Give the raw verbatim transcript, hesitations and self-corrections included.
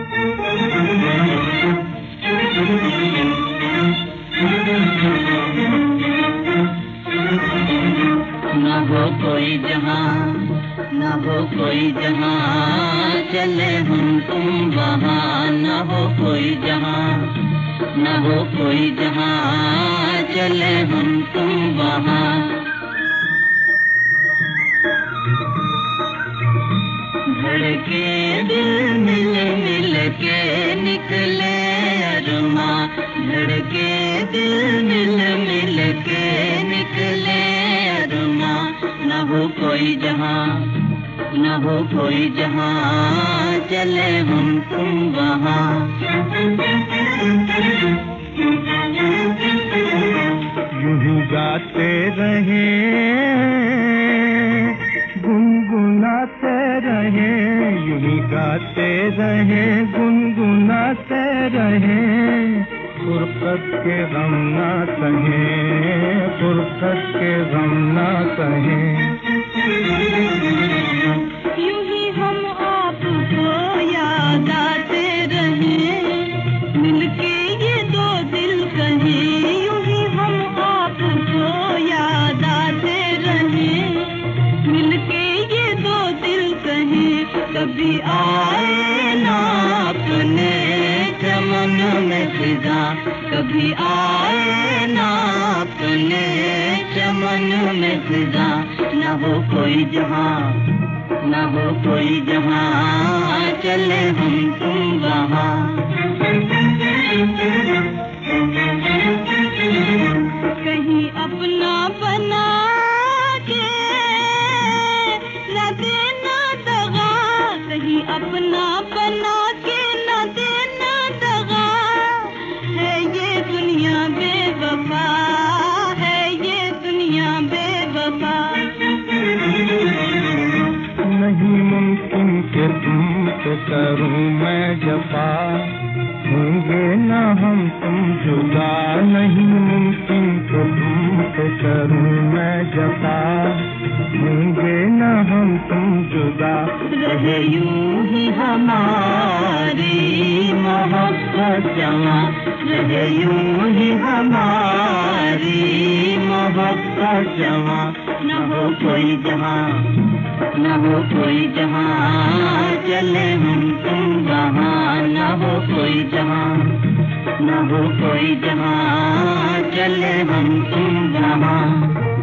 न हो कोई जहां, न हो कोई जहां, चले हम तुम वहां। न हो कोई जहां, न हो कोई जहां, चले हम तुम वहां। धड़के दिल मिल मिल के निकले अरमा, धड़के दिल मिल मिल के निकले अरमा। न हो कोई जहां, न हो कोई जहां, चले हम तुम वहां। यूं ही गाते रहे, गुनगुनाते रहे, यूं ही गाते रहे, गुनगुनाते रहे। फुर्सत के गम ना सहे, फुर्सत के गम ना सहे। यूं ही हम आपको याद आते रहे, मिलके ये दो दिल कहे। यूं ही हम आपको याद आते रहे, मिलके ये दो दिल कहे। कभी आए ना अपने चमन में फिजा, कभी आए ना अपने चमन में फिजा। न हो कोई जहां, न हो कोई जहां, चले हम तुम वहां। कहीं अपना बना के न देना दगा, कहीं अपना बना के न देना दगा। है ये दुनिया बेवफा, है ये दुनिया बेवफा। नहीं मुमकिन कि तुम पे करूं मैं जफा, होंगे न हम तुम जुदा। नहीं मुमकिन कि तुम पे करूं मैं जफा, होंगे न हम तुम जुदा। रहे यूं ही हमारी मोहब्बत जवां, रहे यूं ही हमारी मोहब्बत जवां। न हो कोई जहां, न हो कोई जहां, चले हम तुम वहां। न हो कोई जहां, न हो कोई जहां, चले हम तुम वहां।